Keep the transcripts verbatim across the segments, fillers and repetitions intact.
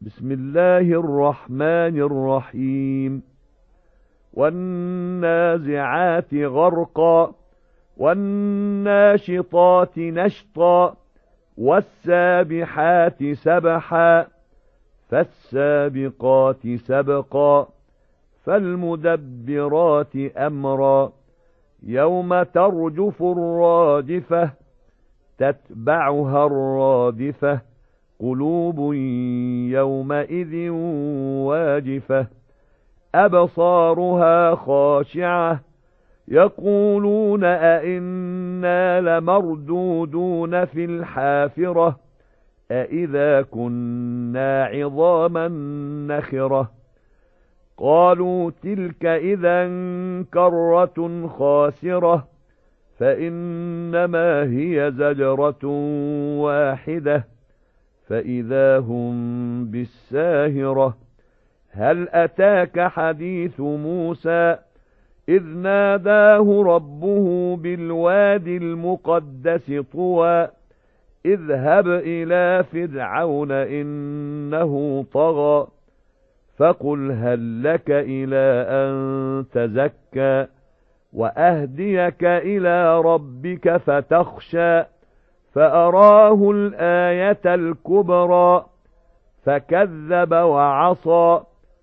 بسم الله الرحمن الرحيم والنازعات غرقا والناشطات نشطا والسابحات سبحا فالسابقات سبقا فالمدبرات أمرا يوم ترجف الراجفة تتبعها الرادفة قلوب يومئذ واجفة أبصارها خاشعة يقولون أئنا لمردودون في الحافرة أئذا كنا عظاما نخرة قالوا تلك إذا كرة خاسرة فإنما هي زجرة واحدة فإذا هم بالساهرة هل أتاك حديث موسى إذ ناداه ربه بالوادي المقدس طوى اذهب إلى فرعون إنه طغى فقل هل لك إلى أن تزكى وأهديك إلى ربك فتخشى فأراه الآية الكبرى فكذب وعصى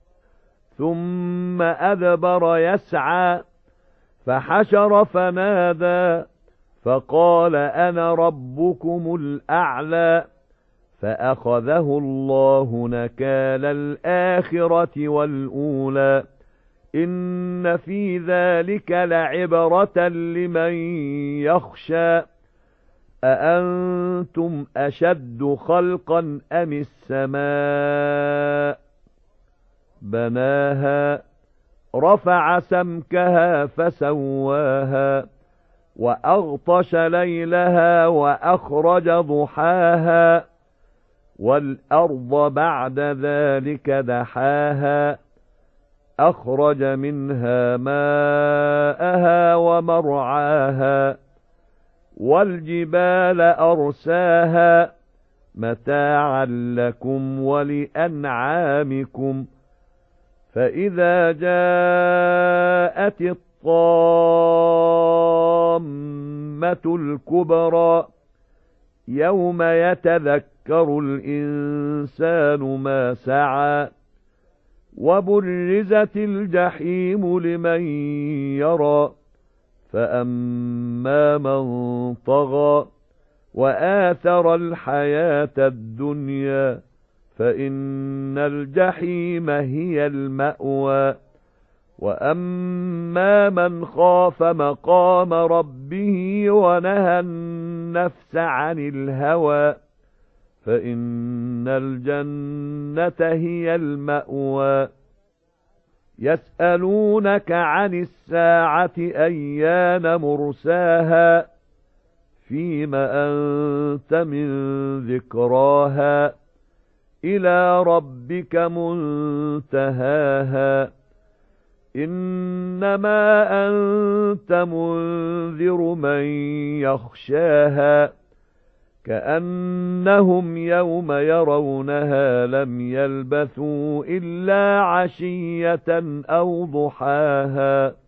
ثم أدبر يسعى فحشر فنادى فقال أنا ربكم الأعلى فأخذه الله نكال الآخرة والأولى إن في ذلك لعبرة لمن يخشى أأنتم أشد خلقا أم السماء بناها رفع سمكها فسواها وأغطش ليلها وأخرج ضحاها والأرض بعد ذلك دحاها أخرج منها ماءها ومرعاها والجبال أرساها متاعا لكم ولأنعامكم فإذا جاءت الطامة الكبرى يوم يتذكر الإنسان ما سعى وبرزت الجحيم لمن يرى فأما من طغى وآثر الحياة الدنيا فإن الجحيم هي المأوى وأما من خاف مقام ربه ونهى النفس عن الهوى فإن الجنة هي المأوى يسألونك عن الساعة أيان مرساها فيم أنت من ذكراها إلى ربك منتهاها إنما أنت منذر من يخشاها كأنهم يوم يرونها لم يلبثوا إلا عشية أو ضحاها